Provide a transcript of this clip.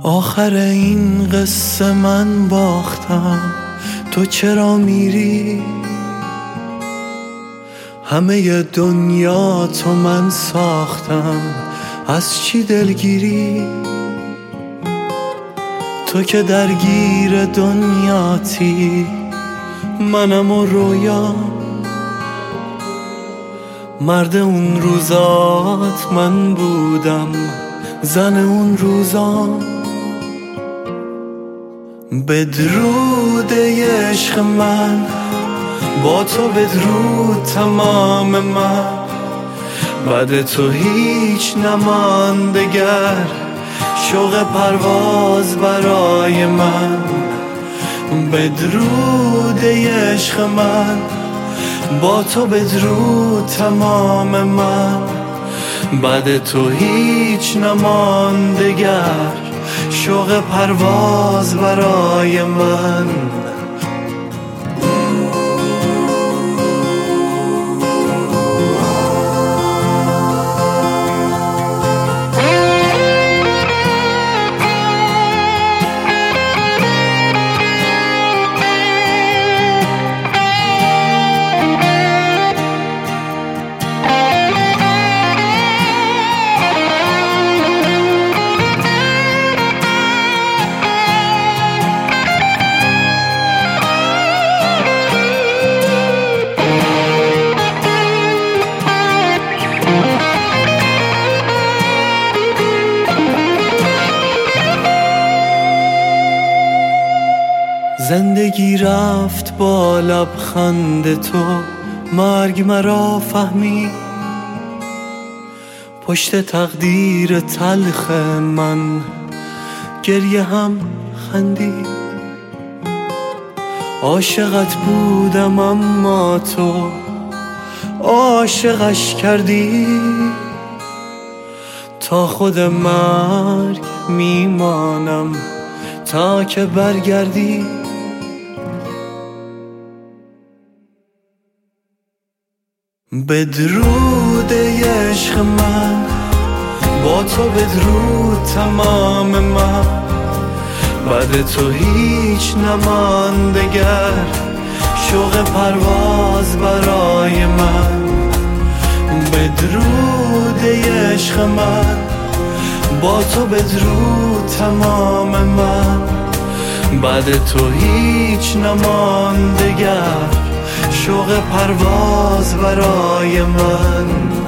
آخر این قصه من باختم، تو چرا میری؟ همه دنیا تو من ساختم، از چی دلگیری؟ تو که درگیر دنیاتی، منم و رویا. مرد اون روزات من بودم، زن اون روزام. بدرود عشق من، با تو بدرود تمام من. بعد تو هیچ نماند دگر، شوق پرواز برای من. بدرود عشق من، با تو بدرود تمام من. بعد تو هیچ نماند دگر، شوق پرواز برای من. زندگی رفت با لبخند تو، مرگ مرا فهمی. پشت تقدیر تلخ من گریه هم خندی. عاشقت بودم اما تو عاشقش کردی. تا خود مرگ میمانم تا که برگردی. بدرود عشق من، با تو بدرود تمام من. بعد تو هیچ نماند دگر، شوق پرواز برای من. بدرود عشق من، با تو بدرود تمام من. بعد تو هیچ نماند دگر، شوق پرواز برای من.